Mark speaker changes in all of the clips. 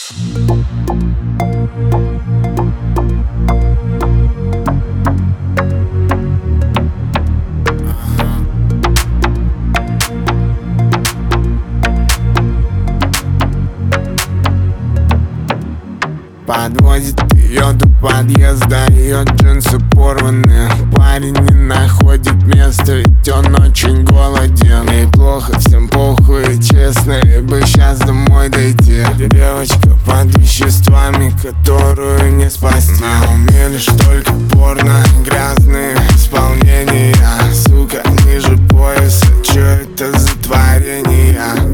Speaker 1: Подвозит ее до подъезда, ее джинсы порваны. Парень не находит места, ведь он очень голоден. Ей плохо, всем похуй, честно, ей бы сейчас домой дойти. Девочка под веществами, которую не спасти. А умели ж только порно, грязные исполнения. Сука, ниже пояса, чё это за творение?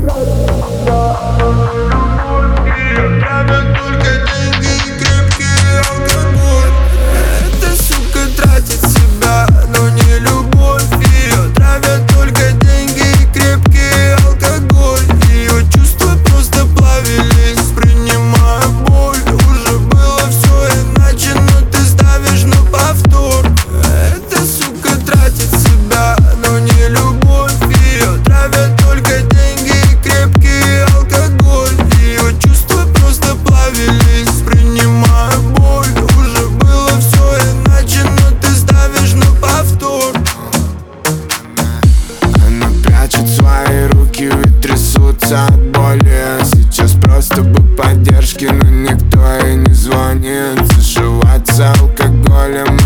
Speaker 1: Свои руки ведь трясутся от боли. Сейчас просто бы поддержки, но никто и не звонит. Зашиваться алкоголем